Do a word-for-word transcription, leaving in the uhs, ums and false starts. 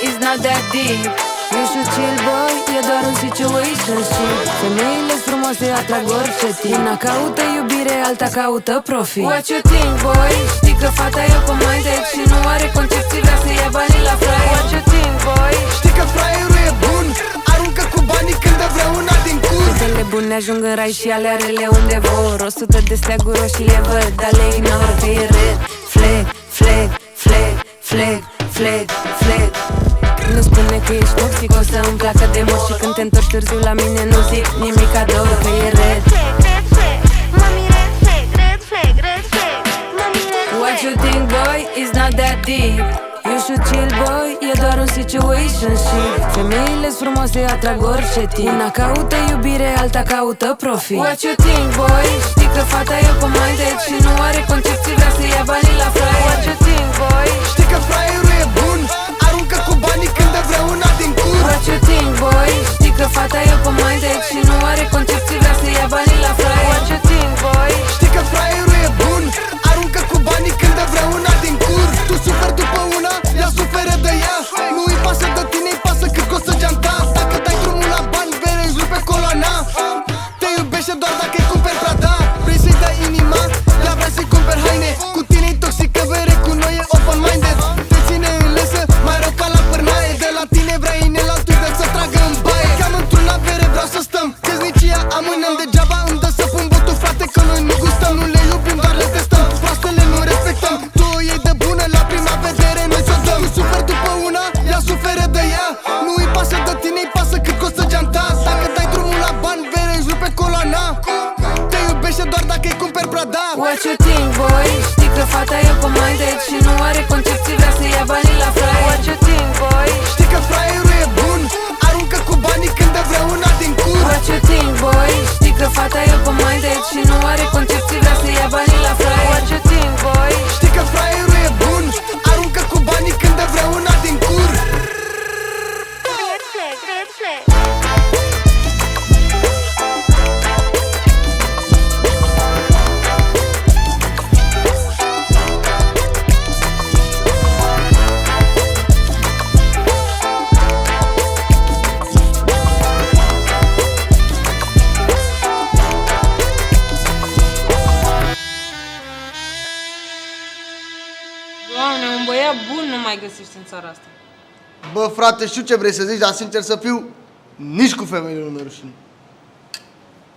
it's not that deep. You should chill, boy, e doar un situationship. Femeile frumoase atrag orice tip. Una caută iubire, alta caută profit. What you think, boy? Știi că fata e open-minded și nu are concepții, vrea să ia banii la fraier. What you think, boy? Știi că fraierul e bun, aruncă cu banii când dă vrea una din cur. Fetele bune ajung în rai și ale rele unde vor. O sută de steaguri roșii le văd, dar le ignor că e red flag, flag, flag, flag, flag, flag. Nu spune că ești toxic, o să îmi placă de mult. Și când te întorci târziu la mine nu zic nimic cadou, că e red flag, red flag, mami red flag, red flag, red flag, mami red flag. What you think, boy, is not that deep. You should chill, boy, e doar un situationship. Femeile-s frumoase atrag orice tip. Una caută iubire, alta caută profit. What you think, boy? Știi că fata e open-minded și nu are concepții, vrea să ia banii la fraier. What you think, boy? Știi că fraierul e bun, aruncă cu banii când dă vrea una din cur. What you think, boy? Știi că fata e open-minded și nu are concepții, vrea să ia banii la fraier. What you think, boy? Știi că fraierul e bun, aruncă cu banii când dă vrea una din cur. Tu suferi după una, ea suferă de ea. Nu-i pasă de tine, îi pasă cât costă geanta. Dacă dai drumul la bani, vere îi pe coloana. Te iubește doar dacă îi cumperi Prada. Vrei să-i dai inima, ea vrea să-i cumperi haine. Cu tine-i toxică, vere cu noi e open-minded. Te ține în lesă, mai rău ca la pârnaie. De la tine vrea inelaltul de să tragă în baie. Cam într-un avere vreau să stăm, căsnicia amânăm. Degeaba îmi dă să pun botul, frate, că noi nu gustăm. Nu le iubim, doar le testăm, proastele nu respectăm. Tu o iei de bună, la prima vedere noi ți-o dăm. Tu suferi după una, ea suferă de ea. Nu-i pasă de tine, îi pasă cât costă geanta. Dacă dai drumul la bani, vere îi pe coloana. Te iubește doar dacă îi cumperi Prada. What you think, boy? Știi că fata e open-minded și nu are concepții, vrea să ia banii la fraier. What you think, boy? Știi că fraierul e bun, aruncă cu banii când dă vrea una din cur. What you think, boy? Știi că fata e open-minded și nu are concepții, vrea să ia banii la fraier. What you think, boy? Știi că fraierul e bun, aruncă cu banii când dă vrea una din cur. Red flag, red flag. Doamne, un băiat bun nu mai găsești în țara asta. Bă, frate, știu ce vrei să zici, dar sincer să fiu, nici cu femeile nu mi-e rușine.